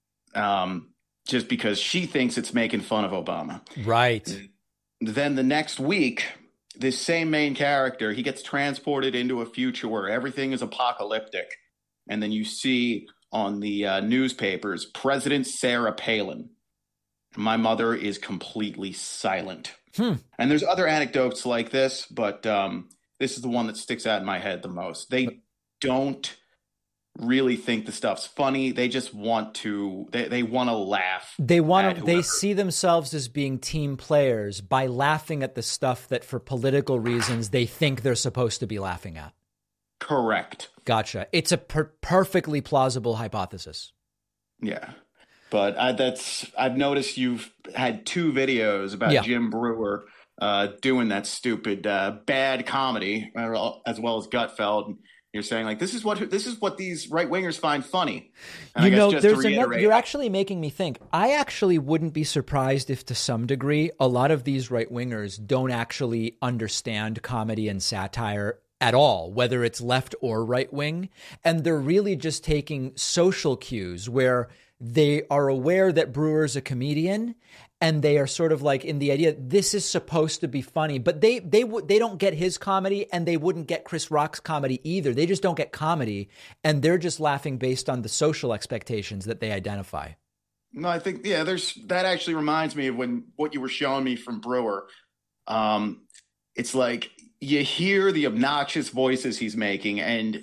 L: Just because she thinks it's making fun of Obama.
A: Right.
L: Then the next week, this same main character, he gets transported into a future where everything is apocalyptic. And then you see on the newspapers, President Sarah Palin. My mother is completely silent. And there's other anecdotes like this, but this is the one that sticks out in my head the most. They don't really think the stuff's funny. They just want to, they want to laugh.
A: They see themselves as being team players by laughing at the stuff that for political reasons they think they're supposed to be laughing at.
L: Correct.
A: Gotcha. It's a perfectly plausible hypothesis.
L: Yeah. But I've noticed you've had two videos about Jim Brewer doing that stupid bad comedy, as well as Gutfeld. You're saying this is what these right wingers find funny. And
A: you're actually making me think. I actually wouldn't be surprised if, to some degree, a lot of these right wingers don't actually understand comedy and satire at all, whether it's left or right wing. And they're really just taking social cues where they are aware that Brewer's a comedian and they are sort of in the idea this is supposed to be funny, but they don't get his comedy and they wouldn't get Chris Rock's comedy either. They just don't get comedy and they're just laughing based on the social expectations that they identify.
L: No, I think, that actually reminds me of what you were showing me from Brewer. It's like, you hear the obnoxious voices he's making, and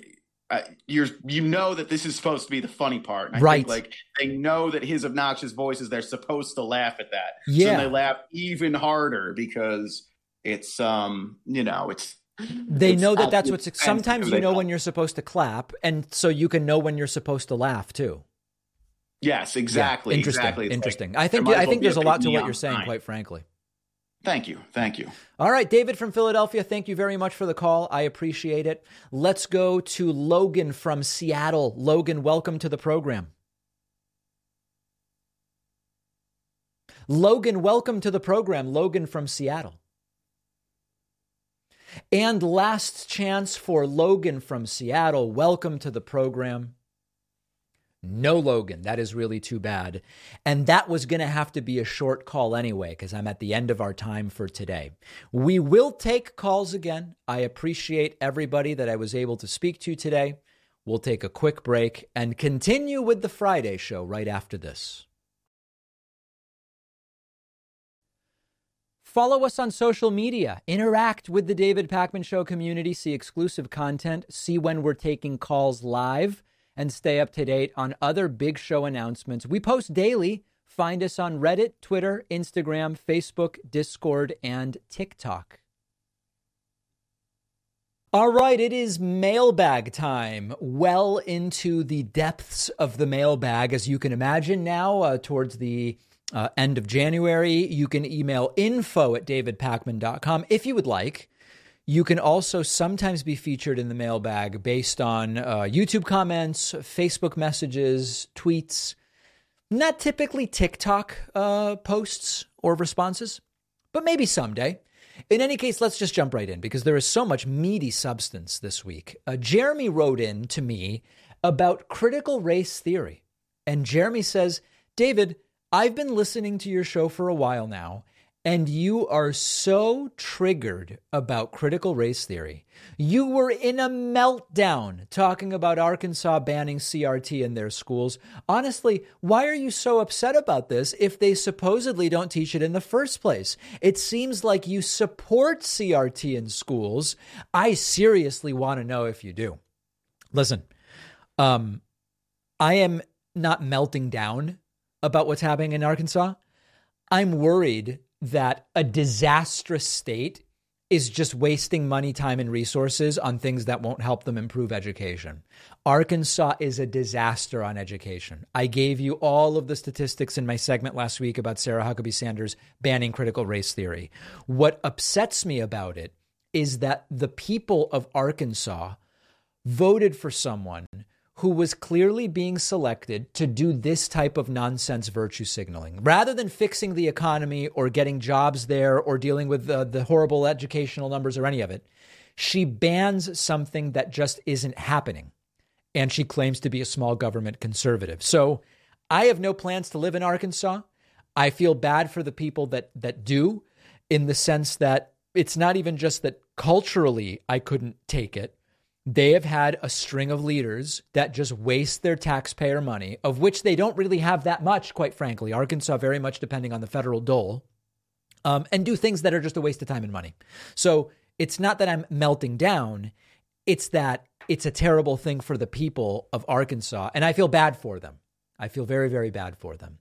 L: you know that this is supposed to be the funny part. And I
A: Right.
L: think, like, they know that his obnoxious voices, they're supposed to laugh at that.
A: Yeah.
L: So they laugh even harder because it's, it's.
A: They
L: it's
A: know that that's
L: absolute
A: what's.
L: sense
A: Sometimes
L: who
A: you
L: they
A: know
L: are.
A: when you're supposed to clap, and so you can know when you're supposed to laugh too.
L: Yes, exactly.
A: Yeah, interesting.
L: Exactly. It's
A: Interesting.
L: like,
A: I think
L: there might as
A: I
L: well
A: think
L: be
A: there's a lot to what
L: neon
A: you're saying,
L: sign.
A: quite frankly.
L: Thank you. Thank you.
A: All right, David from Philadelphia, thank you very much for the call. I appreciate it. Let's go to Logan from Seattle. Logan, welcome to the program. Logan, welcome to the program. Logan from Seattle. And last chance for Logan from Seattle. Welcome to the program. No, Logan, that is really too bad. And that was going to have to be a short call anyway, because I'm at the end of our time for today. We will take calls again. I appreciate everybody that I was able to speak to today. We'll take a quick break and continue with the Friday show right after this. Follow us on social media. Interact with the David Pakman Show community. See exclusive content. See when we're taking calls live. And stay up to date on other big show announcements. We post daily. Find us on Reddit, Twitter, Instagram, Facebook, Discord, and TikTok. All right, it is mailbag time. Well into the depths of the mailbag, as you can imagine now, towards the end of January. You can email info@davidpakman.com if you would like. You can also sometimes be featured in the mailbag based on YouTube comments, Facebook messages, tweets, not typically TikTok posts or responses, but maybe someday. In any case, let's just jump right in because there is so much meaty substance this week. Jeremy wrote in to me about critical race theory. And Jeremy says, David, I've been listening to your show for a while now, and you are so triggered about critical race theory. You were in a meltdown talking about Arkansas banning CRT in their schools. Honestly, why are you so upset about this if they supposedly don't teach it in the first place? It seems like you support CRT in schools. I seriously want to know if you do. Listen, I am not melting down about what's happening in Arkansas. I'm worried that a disastrous state is just wasting money, time, and resources on things that won't help them improve education. Arkansas is a disaster on education. I gave you all of the statistics in my segment last week about Sarah Huckabee Sanders banning critical race theory. What upsets me about it is that the people of Arkansas voted for someone who was clearly being selected to do this type of nonsense virtue signaling. Rather than fixing the economy or getting jobs there or dealing with the horrible educational numbers or any of it, she bans something that just isn't happening. And she claims to be a small government conservative. So I have no plans to live in Arkansas. I feel bad for the people that do, in the sense that it's not even just that culturally I couldn't take it. They have had a string of leaders that just waste their taxpayer money, of which they don't really have that much, quite frankly. Arkansas very much depending on the federal dole, and do things that are just a waste of time and money. So it's not that I'm melting down. It's that it's a terrible thing for the people of Arkansas, and I feel bad for them. I feel very, very bad for them.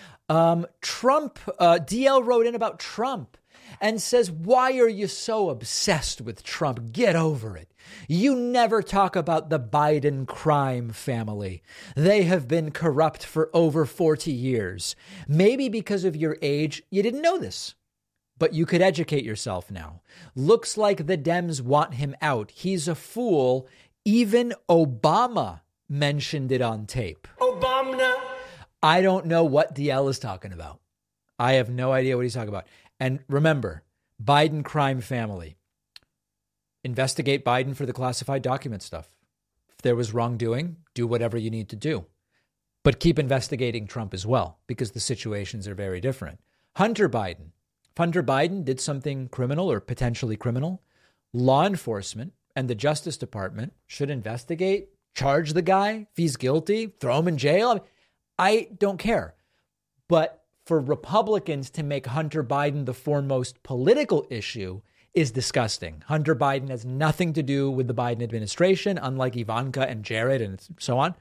A: Trump, DL wrote in about Trump and says, why are you so obsessed with Trump? Get over it. You never talk about the Biden crime family. They have been corrupt for over 40 years. Maybe because of your age, you didn't know this, but you could educate yourself now. Looks like the Dems want him out. He's a fool. Even Obama mentioned it on tape. Obama. I don't know what DL is talking about. I have no idea what he's talking about. And remember, Biden crime family. Investigate Biden for the classified document stuff. If there was wrongdoing, do whatever you need to do. But keep investigating Trump as well, because the situations are very different. Hunter Biden. If Hunter Biden did something criminal or potentially criminal, law enforcement and the Justice Department should investigate, charge the guy. If he's guilty, throw him in jail. I don't care. But for Republicans to make Hunter Biden the foremost political issue is disgusting. Hunter Biden has nothing to do with the Biden administration, unlike Ivanka and Jared and so on.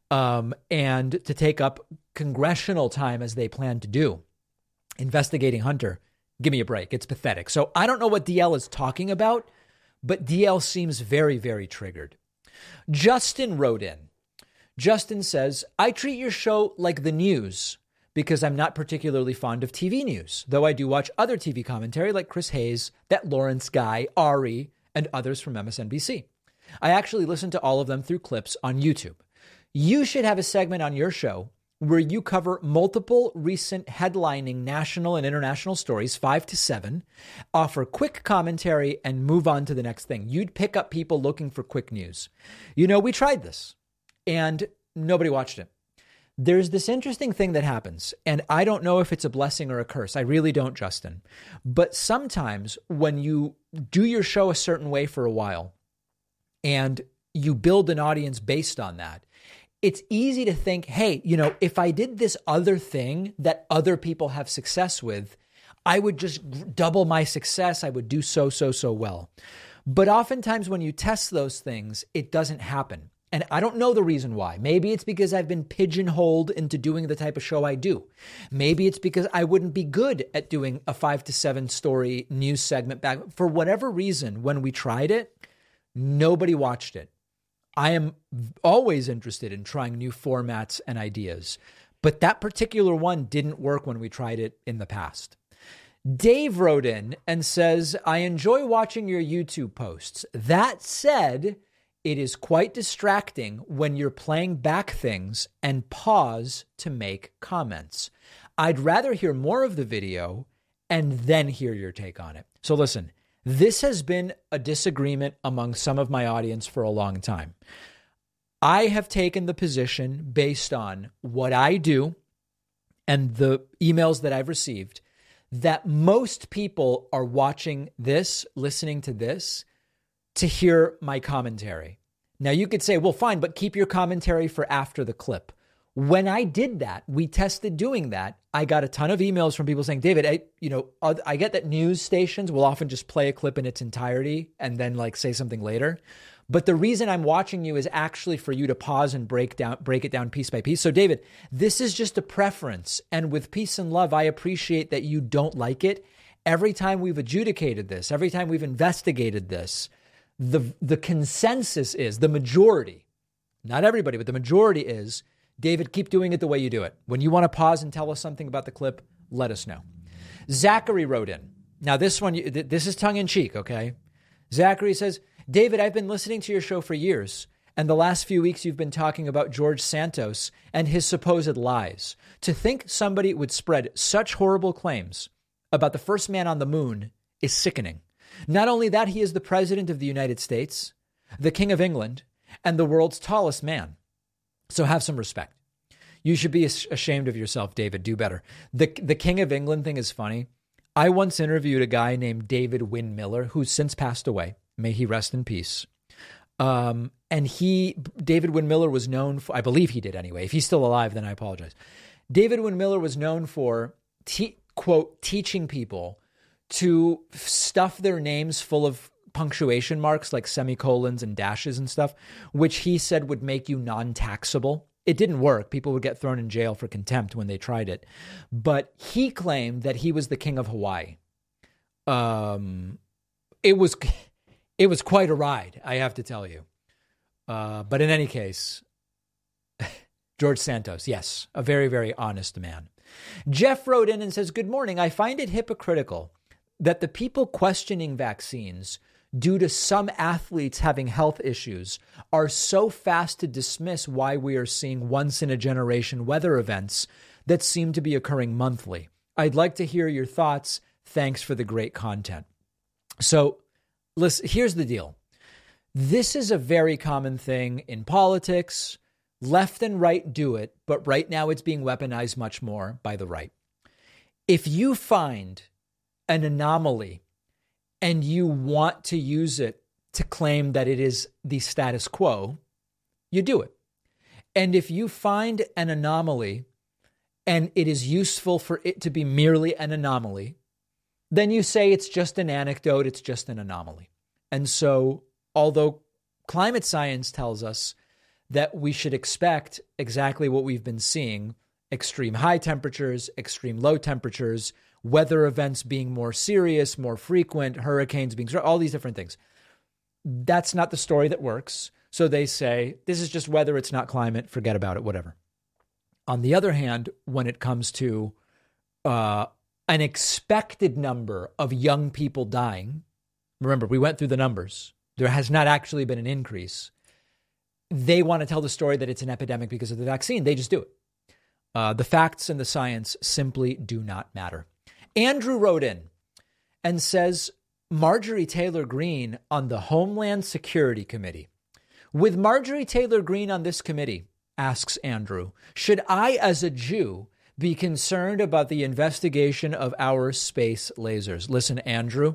A: And to take up congressional time as they plan to do, investigating Hunter, give me a break. It's pathetic. So I don't know what DL is talking about, but DL seems very, very triggered. Justin wrote in. Justin says, I treat your show like the news because I'm not particularly fond of TV news, though I do watch other TV commentary like Chris Hayes, That Lawrence Guy, Ari, and others from MSNBC. I actually listen to all of them through clips on YouTube. You should have a segment on your show where you cover multiple recent headlining national and international stories, 5 to 7, offer quick commentary, and move on to the next thing. You'd pick up people looking for quick news. You know, we tried this and nobody watched it. There's this interesting thing that happens, and I don't know if it's a blessing or a curse. I really don't, Justin. But sometimes when you do your show a certain way for a while and you build an audience based on that, it's easy to think, hey, you know, if I did this other thing that other people have success with, I would just double my success. I would do so well. But oftentimes when you test those things, it doesn't happen. And I don't know the reason why. Maybe it's because I've been pigeonholed into doing the type of show I do. Maybe it's because I wouldn't be good at doing a 5 to 7 story news segment back. For whatever reason, when we tried it, nobody watched it. I am always interested in trying new formats and ideas, but that particular one didn't work when we tried it in the past. Dave wrote in and says, I enjoy watching your YouTube posts. That said, it is quite distracting when you're playing back things and pause to make comments. I'd rather hear more of the video and then hear your take on it. So listen, this has been a disagreement among some of my audience for a long time. I have taken the position based on what I do and the emails that I've received that most people are watching this, listening to this, to hear my commentary. Now you could say, well, fine, but keep your commentary for after the clip. When I did that, we tested doing that. I got a ton of emails from people saying, David, I get that news stations will often just play a clip in its entirety and then like say something later. But the reason I'm watching you is actually for you to pause and break it down piece by piece. So David, this is just a preference. And with peace and love, I appreciate that you don't like it. Every time we've adjudicated this, every time we've investigated this, the consensus is, the majority, not everybody, but the majority is, David, keep doing it the way you do it. When you want to pause and tell us something about the clip, let us know. Zachary wrote in. Now this one, this is tongue in cheek, okay? Zachary says, David, I've been listening to your show for years, and the last few weeks you've been talking about George Santos and his supposed lies. To think somebody would spread such horrible claims about the first man on the moon is sickening. Not only that, he is the president of the United States, the King of England, and the world's tallest man. So have some respect. You should be ashamed of yourself, David. Do better. The King of England thing is funny. I once interviewed a guy named David Wynn Miller, who's since passed away. May he rest in peace. And David Wynn Miller was known for, I believe he did anyway. If he's still alive, then I apologize. David Wynn Miller was known for, quote, teaching people to stuff their names full of punctuation marks like semicolons and dashes and stuff, which he said would make you non-taxable. It didn't work. People would get thrown in jail for contempt when they tried it. But he claimed that he was the king of Hawaii. It was quite a ride, I have to tell you. But in any case, George Santos, yes, a very, very honest man. Jeff wrote in and says, good morning. I find it hypocritical that the people questioning vaccines due to some athletes having health issues are so fast to dismiss why we are seeing once-in-a-generation weather events that seem to be occurring monthly. I'd like to hear your thoughts. Thanks for the great content. So, listen, here's the deal. This is a very common thing in politics. Left and right do it, but right now it's being weaponized much more by the right. If you find an anomaly and you want to use it to claim that it is the status quo, you do it. And if you find an anomaly and it is useful for it to be merely an anomaly, then you say it's just an anecdote, it's just an anomaly. And so, although climate science tells us that we should expect exactly what we've been seeing, extreme high temperatures, extreme low temperatures, weather events being more serious, more frequent, hurricanes being, all these different things. That's not the story that works. So they say, this is just weather, it's not climate, forget about it, whatever. On the other hand, when it comes to an expected number of young people dying, remember, we went through the numbers. There has not actually been an increase. They want to tell the story that it's an epidemic because of the vaccine. They just do it. The facts and the science simply do not matter. Andrew wrote in and says, Marjorie Taylor Greene on the Homeland Security Committee. With Marjorie Taylor Greene on this committee, asks Andrew, should I, as a Jew, be concerned about the investigation of our space lasers? Listen, Andrew,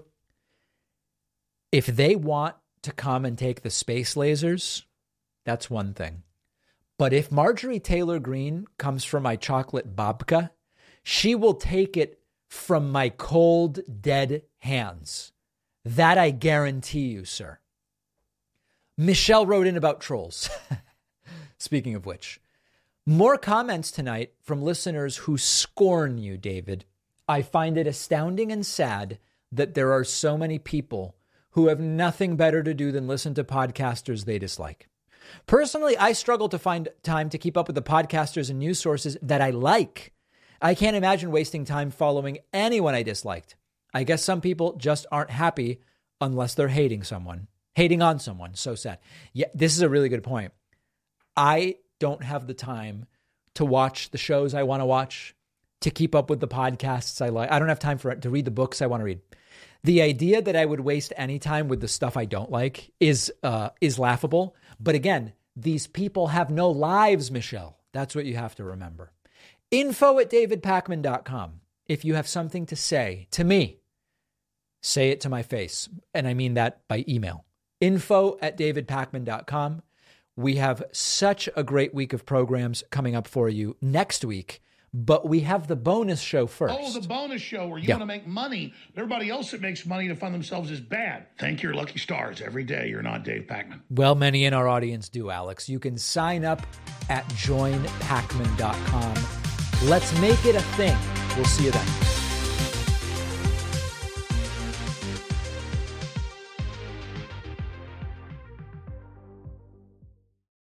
A: if they want to come and take the space lasers, that's one thing. But if Marjorie Taylor Greene comes from my chocolate babka, she will take it from my cold, dead hands. That I guarantee you, sir. Michelle wrote in about trolls. Speaking of which, more comments tonight from listeners who scorn you, David. I find it astounding and sad that there are so many people who have nothing better to do than listen to podcasters they dislike. Personally, I struggle to find time to keep up with the podcasters and news sources that I like. I can't imagine wasting time following anyone I disliked. I guess some people just aren't happy unless they're hating on someone. So sad. Yeah, this is a really good point. I don't have the time to watch the shows I want to watch, to keep up with the podcasts I like. I don't have time to read the books I want to read. The idea that I would waste any time with the stuff I don't like is laughable. But again, these people have no lives, Michelle. That's what you have to remember. info@davidpakman.com. If you have something to say to me, say it to my face. And I mean that by email. info@davidpakman.com. We have such a great week of programs coming up for you next week. But we have the bonus show first.
M: Oh, the bonus show where you want to make money. Everybody else that makes money to fund themselves is bad. Thank your lucky stars every day. You're not Dave Pakman.
A: Well, many in our audience do, Alex. You can sign up at joinpakman.com. Let's make it a thing. We'll see you then.